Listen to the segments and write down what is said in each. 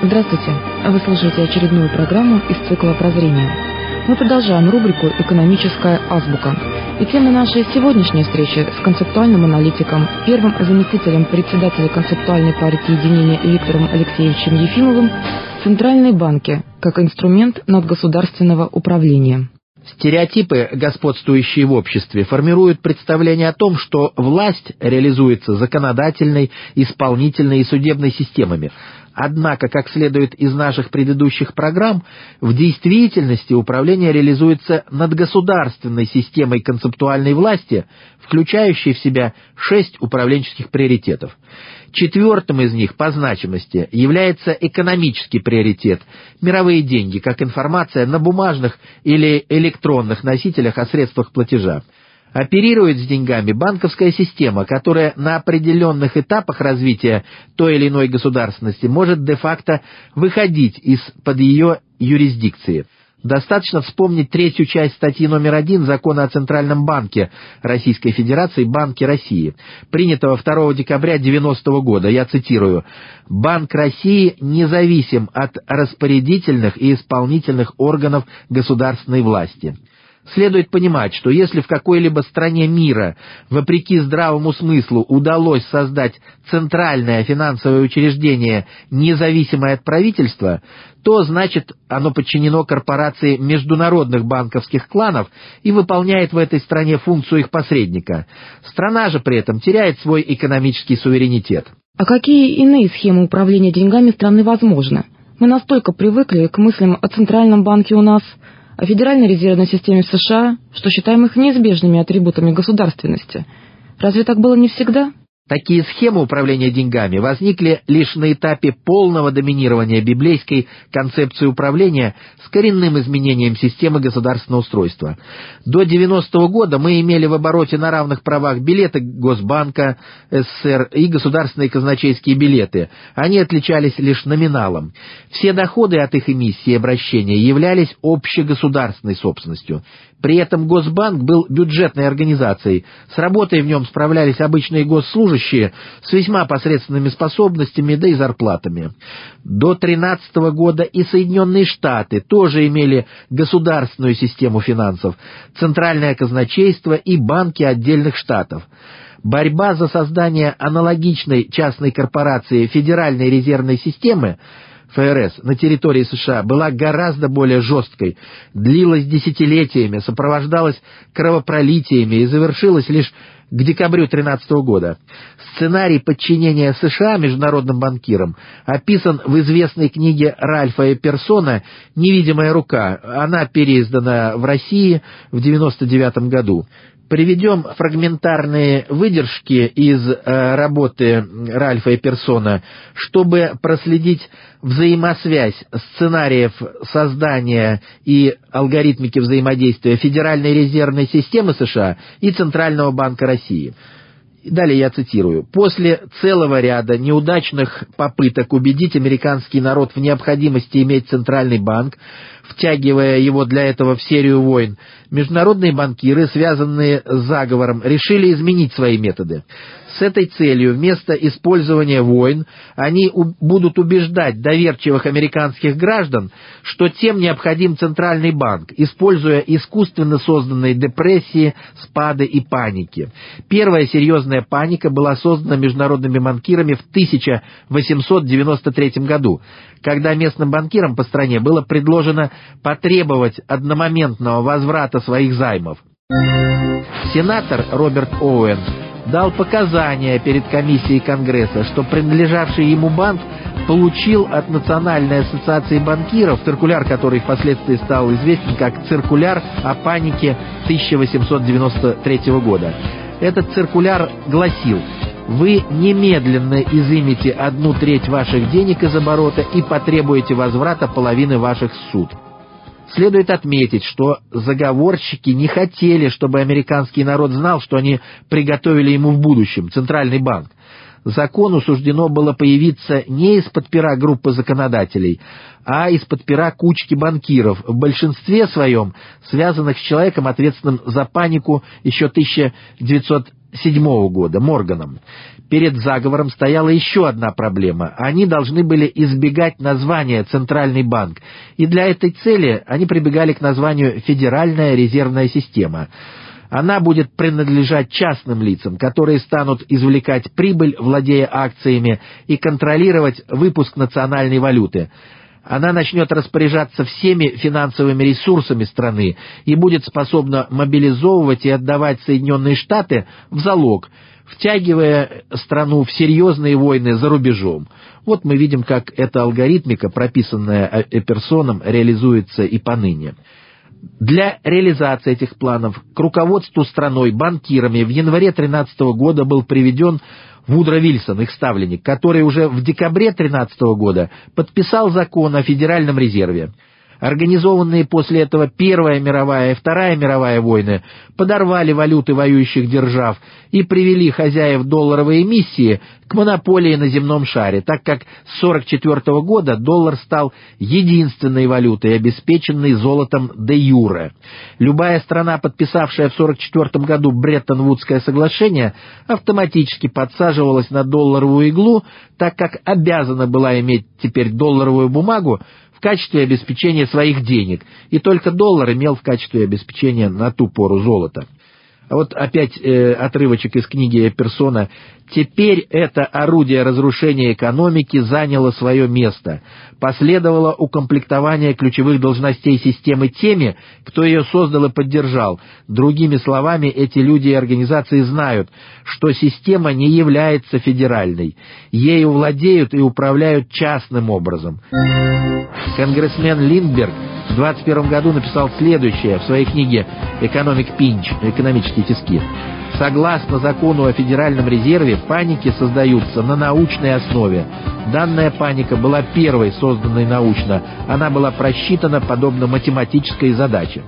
Здравствуйте. Вы слушаете очередную программу из цикла «Прозрение». Мы продолжаем рубрику «Экономическая азбука». И тема нашей сегодняшней встречи с концептуальным аналитиком, первым заместителем председателя концептуальной партии единения Виктором Алексеевичем Ефимовым «Центральные банки как инструмент надгосударственного управления». Стереотипы, господствующие в обществе, формируют представление о том, что власть реализуется законодательной, исполнительной и судебной системами. Однако, как следует из наших предыдущих программ, в действительности управление реализуется надгосударственной системой концептуальной власти, включающей в себя 6 управленческих приоритетов. Четвертым из них по значимости является экономический приоритет – мировые деньги, как информация на бумажных или электронных носителях о средствах платежа. Оперирует с деньгами банковская система, которая на определенных этапах развития той или иной государственности может де-факто выходить из-под ее юрисдикции. Достаточно вспомнить третью часть статьи номер 1 Закона о Центральном банке Российской Федерации «Банки России», принятого 2 декабря 1990 года. Я цитирую: «Банк России независим от распорядительных и исполнительных органов государственной власти». Следует понимать, что если в какой-либо стране мира, вопреки здравому смыслу, удалось создать центральное финансовое учреждение, независимое от правительства, то значит оно подчинено корпорации международных банковских кланов и выполняет в этой стране функцию их посредника. Страна же при этом теряет свой экономический суверенитет. А какие иные схемы управления деньгами страны возможны? Мы настолько привыкли к мыслям о Центральном банке у нас, о Федеральной резервной системе в США, что считаем их неизбежными атрибутами государственности. Разве так было не всегда? Такие схемы управления деньгами возникли лишь на этапе полного доминирования библейской концепции управления с коренным изменением системы государственного устройства. До 90-го года мы имели в обороте на равных правах билеты Госбанка СССР и государственные казначейские билеты. Они отличались лишь номиналом. Все доходы от их эмиссии и обращения являлись общегосударственной собственностью. При этом Госбанк был бюджетной организацией. С работой в нем справлялись обычные госслужащие с весьма посредственными способностями, да и зарплатами. До 2013 года и Соединенные Штаты тоже имели государственную систему финансов, центральное казначейство и банки отдельных штатов. Борьба за создание аналогичной частной корпорации Федеральной резервной системы ФРС на территории США была гораздо более жесткой, длилась десятилетиями, сопровождалась кровопролитиями и завершилась лишь к декабрю 2013 года. Сценарий подчинения США международным банкирам описан в известной книге Ральфа Эпперсона «Невидимая рука». Она переиздана в России в 1999 году. Приведем фрагментарные выдержки из работы Ральфа Эпперсона, чтобы проследить взаимосвязь сценариев создания и алгоритмики взаимодействия Федеральной резервной системы США и Центрального банка России. Далее я цитирую. «После целого ряда неудачных попыток убедить американский народ в необходимости иметь центральный банк, втягивая его для этого в серию войн, международные банкиры, связанные с заговором, решили изменить свои методы. С этой целью вместо использования войн они будут убеждать доверчивых американских граждан, что тем необходим центральный банк, используя искусственно созданные депрессии, спады и паники. Первая серьезная паника была создана международными банкирами в 1893 году, когда местным банкирам по стране было предложено потребовать одномоментного возврата своих займов. Сенатор Роберт Оуэн дал показания перед комиссией Конгресса, что принадлежавший ему банк получил от Национальной ассоциации банкиров циркуляр, который впоследствии стал известен как «Циркуляр о панике 1893 года». Этот циркуляр гласил: «Вы немедленно изымете 1/3 ваших денег из оборота и потребуете возврата половины ваших суд». Следует отметить, что заговорщики не хотели, чтобы американский народ знал, что они приготовили ему в будущем — Центральный банк. Закону суждено было появиться не из-под пера группы законодателей, а из-под пера кучки банкиров, в большинстве своем связанных с человеком, ответственным за панику еще 1900 1907 года Морганом. Перед заговором стояла еще одна проблема. Они должны были избегать названия «Центральный банк», и для этой цели они прибегали к названию «Федеральная резервная система». Она будет принадлежать частным лицам, которые станут извлекать прибыль, владея акциями, и контролировать выпуск национальной валюты. Она начнет распоряжаться всеми финансовыми ресурсами страны и будет способна мобилизовывать и отдавать Соединенные Штаты в залог, втягивая страну в серьезные войны за рубежом. Вот мы видим, как эта алгоритмика, прописанная Эперсоном, реализуется и поныне. Для реализации этих планов к руководству страной банкирами в январе 2013 года был приведен Вудро Вильсон, их ставленник, который уже в декабре 2013 года подписал закон о Федеральном резерве. Организованные после этого Первая мировая и Вторая мировая войны подорвали валюты воюющих держав и привели хозяев долларовой эмиссии к монополии на земном шаре, так как с 1944 года доллар стал единственной валютой, обеспеченной золотом де юре. Любая страна, подписавшая в 1944 году Бреттон-Вудское соглашение, автоматически подсаживалась на долларовую иглу, так как обязана была иметь теперь долларовую бумагу в качестве обеспечения своих денег, и только доллар имел в качестве обеспечения на ту пору золото. А вот опять отрывочек из книги Эперсона. «Теперь это орудие разрушения экономики заняло свое место. Последовало укомплектование ключевых должностей системы теми, кто ее создал и поддержал. Другими словами, эти люди и организации знают, что система не является федеральной. Ею владеют и управляют частным образом». Конгрессмен Линдберг в 1921 году написал следующее в своей книге «Economic Pinch» «Экономические тиски». Согласно закону о Федеральном резерве, паники создаются на научной основе. Данная паника была первой созданной научно. Она была просчитана подобно математической задаче.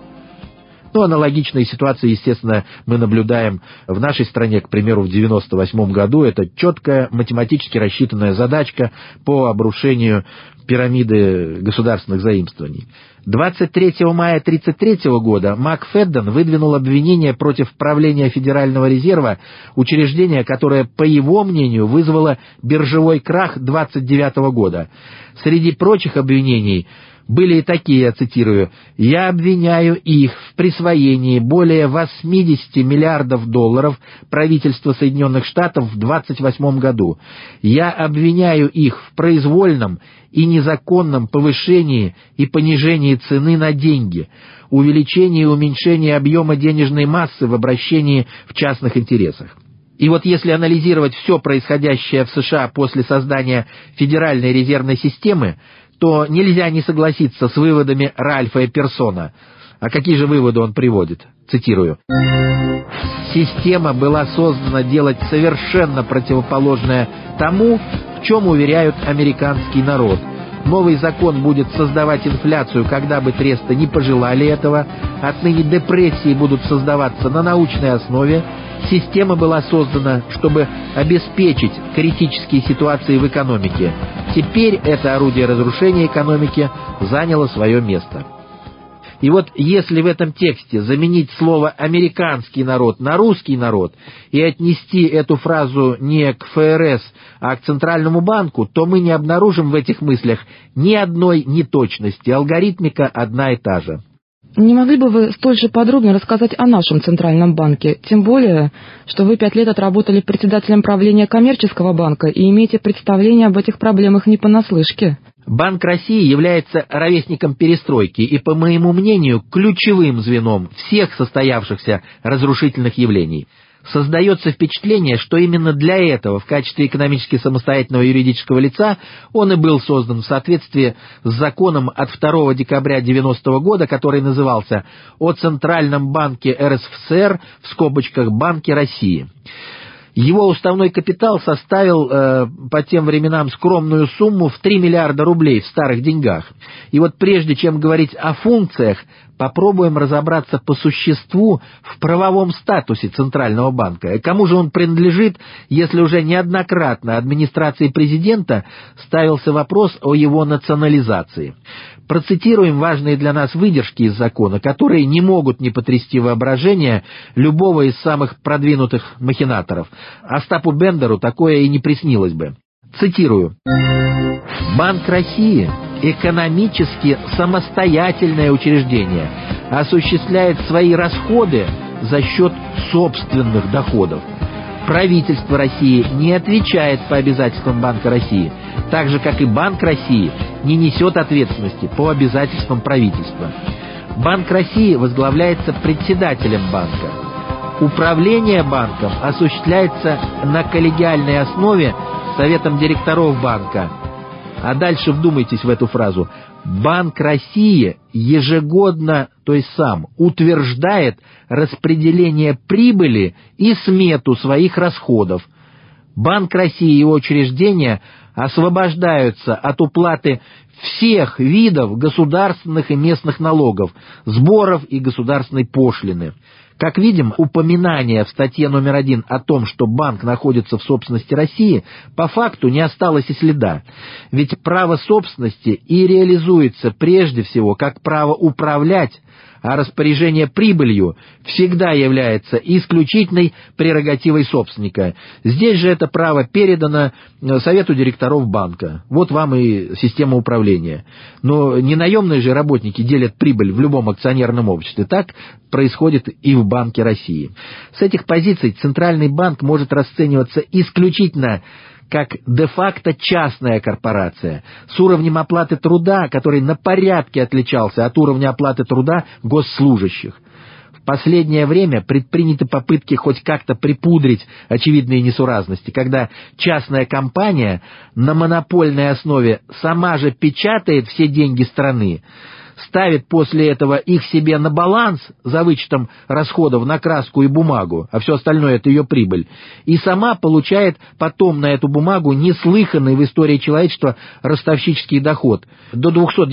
Аналогичные ситуации, естественно, мы наблюдаем в нашей стране, к примеру, в 1998 году. Это четкая математически рассчитанная задачка по обрушению пирамиды государственных заимствований. 23 мая 1933 года МакФедден выдвинул обвинение против правления Федерального резерва, учреждения, которое, по его мнению, вызвало биржевой крах 1929 года. Среди прочих обвинений были и такие, я цитирую: «Я обвиняю их в присвоении более 80 миллиардов долларов правительства Соединенных Штатов в 1928 году. Я обвиняю их в произвольном и незаконном повышении и понижении цены на деньги, увеличении и уменьшении объема денежной массы в обращении в частных интересах». И вот если анализировать все происходящее в США после создания Федеральной резервной системы, то нельзя не согласиться с выводами Ральфа Эперсона. А какие же выводы он приводит? Цитирую. «Система была создана делать совершенно противоположное тому, в чем уверяют американский народ. Новый закон будет создавать инфляцию, когда бы тресты не пожелали этого. Отныне депрессии будут создаваться на научной основе. Система была создана, чтобы обеспечить критические ситуации в экономике. Теперь это орудие разрушения экономики заняло свое место». И вот если в этом тексте заменить слово «американский народ» на «русский народ» и отнести эту фразу не к ФРС, а к Центральному банку, то мы не обнаружим в этих мыслях ни одной неточности. Алгоритмика одна и та же. Не могли бы вы столь же подробно рассказать о нашем Центральном банке? Тем более, что вы 5 лет отработали председателем правления коммерческого банка и имеете представление об этих проблемах не понаслышке. Банк России является ровесником перестройки и, по моему мнению, ключевым звеном всех состоявшихся разрушительных явлений. Создается впечатление, что именно для этого, в качестве экономически самостоятельного юридического лица, он и был создан в соответствии с законом от 2 декабря 1990 года, который назывался «О Центральном банке РСФСР, в скобочках Банке России». Его уставной капитал составил по тем временам скромную сумму в 3 миллиарда рублей в старых деньгах. И вот прежде чем говорить о функциях, попробуем разобраться по существу в правовом статусе Центрального банка. Кому же он принадлежит, если уже неоднократно администрацией президента ставился вопрос о его национализации. Процитируем важные для нас выдержки из закона, которые не могут не потрясти воображение любого из самых продвинутых махинаторов. Остапу Бендеру такое и не приснилось бы. Цитирую. «Банк России – экономически самостоятельное учреждение, осуществляет свои расходы за счет собственных доходов. Правительство России не отвечает по обязательствам Банка России, так же, как и Банк России не несет ответственности по обязательствам правительства. Банк России возглавляется председателем банка. Управление банком осуществляется на коллегиальной основе Советом директоров банка». А дальше вдумайтесь в эту фразу. Банк России ежегодно, то есть сам, утверждает распределение прибыли и смету своих расходов. Банк России и его учреждения освобождаются от уплаты всех видов государственных и местных налогов, сборов и государственной пошлины. Как видим, упоминание в статье номер 1 о том, что банк находится в собственности России, по факту не осталось и следа. Ведь право собственности и реализуется прежде всего как право управлять, а распоряжение прибылью всегда является исключительной прерогативой собственника. Здесь же это право передано Совету директоров банка. Вот вам и система управления. Но не наемные же работники делят прибыль в любом акционерном обществе. Так происходит и в Банке России. С этих позиций Центральный банк может расцениваться исключительно как де-факто частная корпорация, с уровнем оплаты труда, который на порядке отличался от уровня оплаты труда госслужащих. В последнее время предприняты попытки хоть как-то припудрить очевидные несуразности, когда частная компания на монопольной основе сама же печатает все деньги страны, ставит после этого их себе на баланс за вычетом расходов на краску и бумагу, а все остальное — это ее прибыль, и сама получает потом на эту бумагу неслыханный в истории человечества ростовщический доход до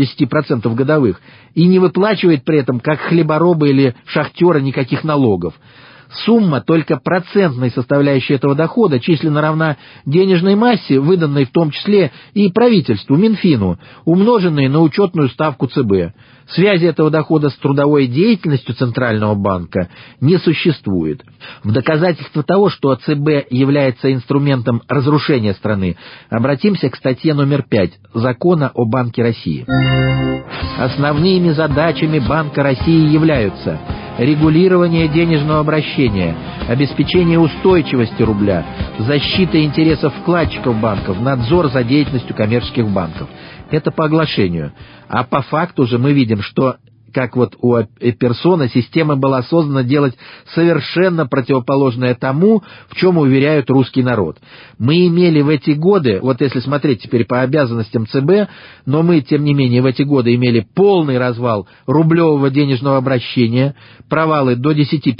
210% годовых и не выплачивает при этом, как хлеборобы или шахтеры, никаких налогов. Сумма только процентной составляющей этого дохода численно равна денежной массе, выданной в том числе и правительству, Минфину, умноженной на учетную ставку ЦБ. Связи этого дохода с трудовой деятельностью Центрального банка не существует. В доказательство того, что ЦБ является инструментом разрушения страны, обратимся к статье номер 5 Закона о Банке России. Основными задачами Банка России являются регулирование денежного обращения, обеспечение устойчивости рубля, защита интересов вкладчиков банков, надзор за деятельностью коммерческих банков. Это по оглашению. А по факту же мы видим, что, как вот у Эпперсона, система была создана делать совершенно противоположное тому, в чем уверяют русский народ. Мы имели в эти годы, вот если смотреть теперь по обязанностям ЦБ, но мы, тем не менее, в эти годы имели полный развал рублевого денежного обращения, провалы до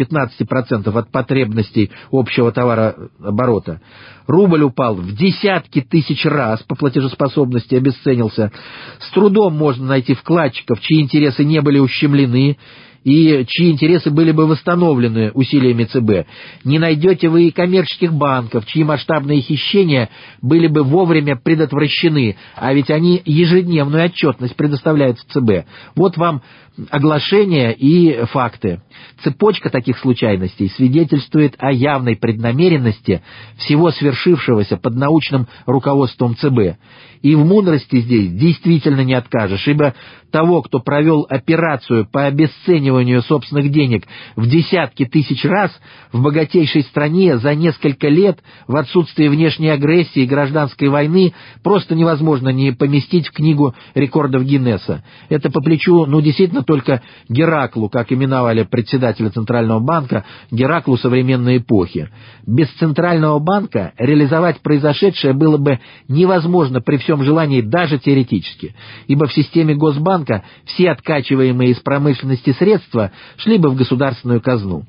10-15% от потребностей общего товарооборота. Рубль упал в десятки тысяч раз по платежеспособности, обесценился. С трудом можно найти вкладчиков, чьи интересы не были ущемлены и чьи интересы были бы восстановлены усилиями ЦБ. Не найдете вы и коммерческих банков, чьи масштабные хищения были бы вовремя предотвращены, а ведь они ежедневную отчетность предоставляют в ЦБ. Вот вам оглашения и факты. Цепочка таких случайностей свидетельствует о явной преднамеренности всего свершившегося под научным руководством ЦБ. И в мудрости здесь действительно не откажешь, ибо того, кто провел операцию по обесцениванию собственных денег в десятки тысяч раз в богатейшей стране за несколько лет в отсутствии внешней агрессии и гражданской войны, просто невозможно не поместить в книгу рекордов Гиннесса. Это по плечу, действительно, только Гераклу, как именовали председателя Центрального банка, Гераклу современной эпохи. Без Центрального банка реализовать произошедшее было бы невозможно при всем желании даже теоретически, ибо в системе Госбанка все откачиваемые из промышленности средства шли бы в государственную казну.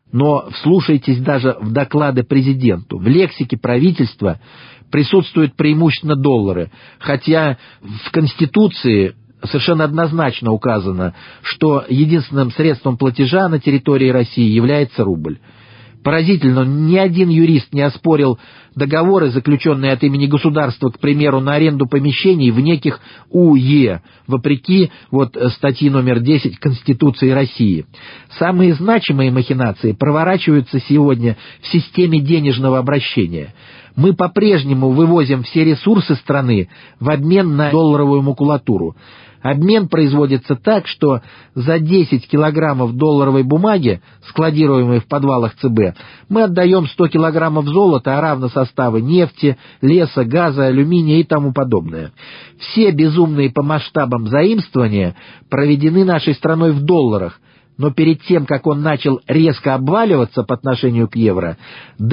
Но вслушайтесь даже в доклады президенту. В лексике правительства присутствуют преимущественно доллары, хотя в Конституции совершенно однозначно указано, что единственным средством платежа на территории России является рубль. Поразительно, ни один юрист не оспорил договоры, заключенные от имени государства, к примеру, на аренду помещений в неких УЕ, вопреки статьи номер 10 Конституции России. Самые значимые махинации проворачиваются сегодня в системе денежного обращения. Мы по-прежнему вывозим все ресурсы страны в обмен на долларовую макулатуру. Обмен производится так, что за 10 килограммов долларовой бумаги, складируемой в подвалах ЦБ, мы отдаем 100 килограммов золота, а равносоставы нефти, леса, газа, алюминия и тому подобное. Все безумные по масштабам заимствования проведены нашей страной в долларах, но перед тем, как он начал резко обваливаться по отношению к евро, до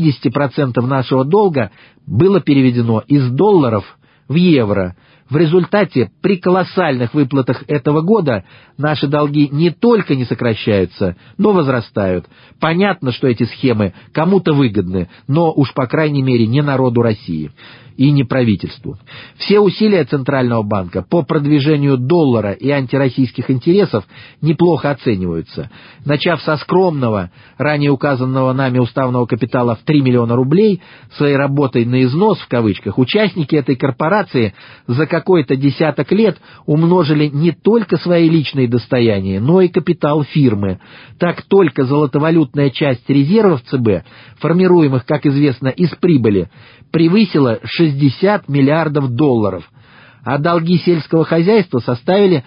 70% нашего долга было переведено из долларов в евро. В результате при колоссальных выплатах этого года наши долги не только не сокращаются, но возрастают. Понятно, что эти схемы кому-то выгодны, но уж по крайней мере не народу России и не правительству. Все усилия Центрального банка по продвижению доллара и антироссийских интересов неплохо оцениваются. Начав со скромного, ранее указанного нами уставного капитала в 3 миллиона рублей, своей работой на износ, в кавычках, участники этой корпорации за какой-то десяток лет умножили не только свои личные достояния, но и капитал фирмы. Так только золотовалютная часть резервов ЦБ, формируемых, как известно, из прибыли, превысила 60 миллиардов долларов, а долги сельского хозяйства составили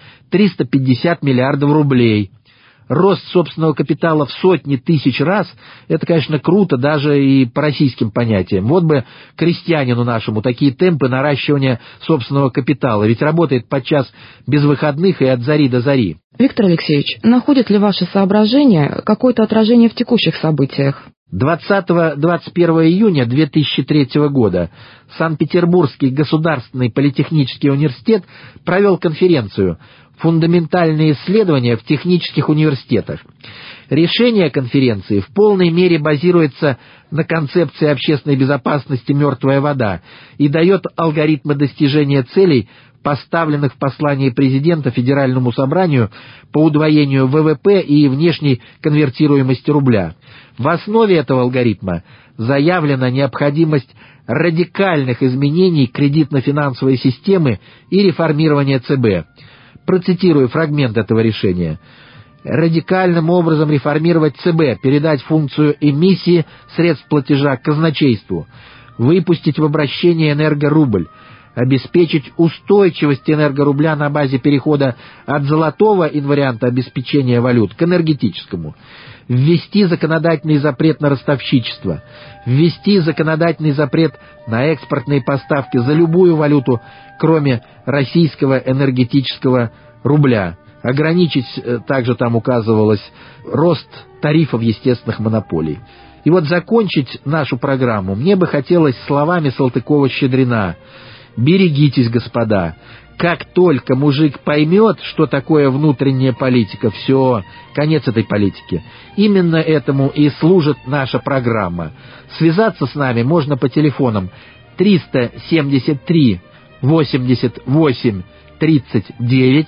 350 миллиардов рублей. Рост собственного капитала в сотни тысяч раз – это, конечно, круто даже и по российским понятиям. Вот бы крестьянину нашему такие темпы наращивания собственного капитала, ведь работает подчас без выходных и от зари до зари. Виктор Алексеевич, находят ли ваши соображения какое-то отражение в текущих событиях? 20-21 июня 2003 года Санкт-Петербургский государственный политехнический университет провел конференцию «Фундаментальные исследования в технических университетах». Решение конференции в полной мере базируется на концепции общественной безопасности «Мертвая вода» и дает алгоритмы достижения целей, поставленных в послании президента Федеральному собранию по удвоению ВВП и внешней конвертируемости рубля. В основе этого алгоритма заявлена необходимость радикальных изменений кредитно-финансовой системы и реформирования ЦБ. Процитирую фрагмент этого решения. Радикальным образом реформировать ЦБ, передать функцию эмиссии средств платежа казначейству, выпустить в обращение энергорубль, обеспечить устойчивость энергорубля на базе перехода от золотого инварианта обеспечения валют к энергетическому, ввести законодательный запрет на ростовщичество, ввести законодательный запрет на экспортные поставки за любую валюту, кроме российского энергетического рубля, ограничить, также там указывалось, рост тарифов естественных монополий. И вот закончить нашу программу мне бы хотелось словами Салтыкова-Щедрина: «Берегитесь, господа, как только мужик поймет, что такое внутренняя политика, все, конец этой политики». Именно этому и служит наша программа. Связаться с нами можно по телефонам 373 88 39,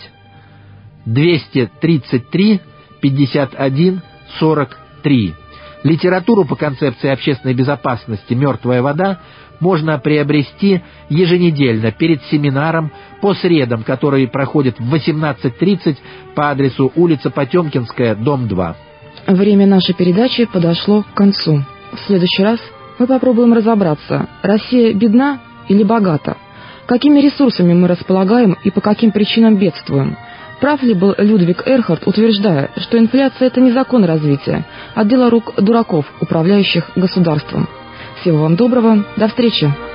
233 51 43. Литературу по концепции общественной безопасности «Мертвая вода» можно приобрести еженедельно перед семинаром по средам, который проходит в 18:30 по адресу улица Потемкинская, дом 2. Время нашей передачи подошло к концу. В следующий раз мы попробуем разобраться, Россия бедна или богата, какими ресурсами мы располагаем и по каким причинам бедствуем. Прав ли был Людвиг Эрхард, утверждая, что инфляция – это не закон развития, а дело рук дураков, управляющих государством? Всего вам доброго, до встречи!